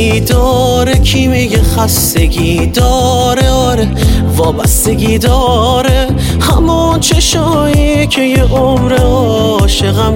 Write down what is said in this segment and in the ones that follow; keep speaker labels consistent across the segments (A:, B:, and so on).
A: خستگی داره، کی میگه خستگی داره؟ آره وابستگی داره، همون چشایی که یه عمر عاشقم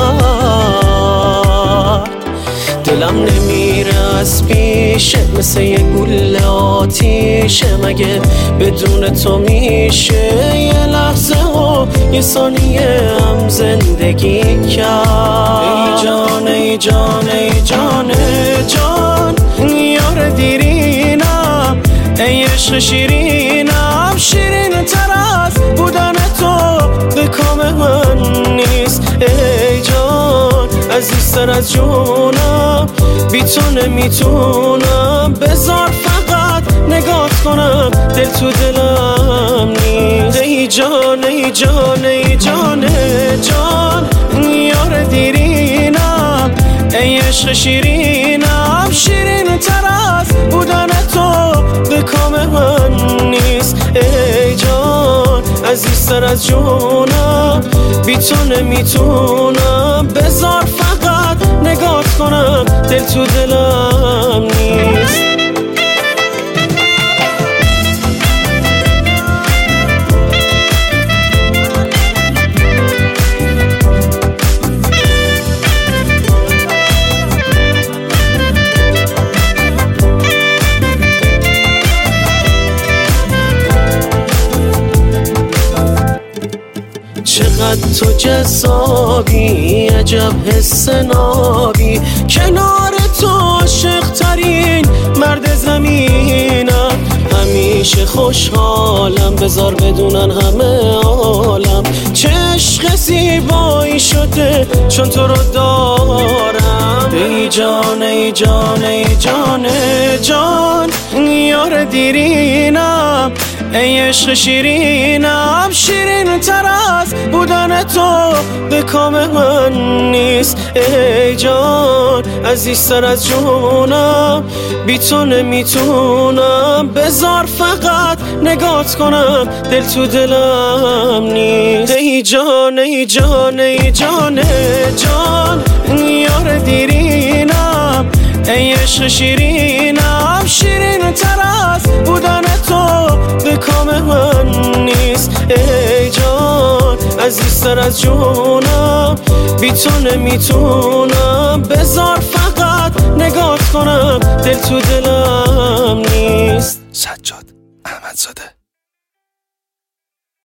A: کرد. دلم نمیره از پیشه، مثل یه گوله آتیشه، مگه بدون تو میشه یه لحظه و یه ثانیه هم زندگی کرد؟ ای جان ای جان ای جان جان، یار دیرینم، ای عشق شیرینم، شیرین تر از بودن تو به کام من نیست. ای جان عزیزتر از جونم، بی تو نمیتونم، بذار فقط نگات کنم، دل تو دلم نیست. ای جان ای جان ای جان جان، یار دیرینم، ای عشق شیرینم، شیرین تر از بودن تو به کام من نیست. ای جان عزیزتر از جونم، بی تو نمیتونم، بذار فقط نگات کنم، دل تو دلم نیست. چقدر تو جذابی، عجب حس نابی، کنار تو عاشق ترین مرد زمینم، همیشه خوشحالم، بذار بدونن همه عالم چه عشق زیبایی شده چون تو رو دارم. ای جان ای جان ای جان جان، یار دیرینم، ای عشق شیرینم، شیرین تر از بودن تو به کام من نیست. ای جان عزیزتر از جونم، بی تو نمیتونم، بذار فقط نگات کنم، دل تو دلم نیست. ای جان ای جان ای جان جان، یار دیرینم، ای عشق شیرینم، شیرین تر از بودن تو به کام من نیست. ای جان عزیزتر از جونم، بی تو نمیتونم، بذار فقط نگات کنم، دل تو دلم نیست.
B: سجاد احمدزاده.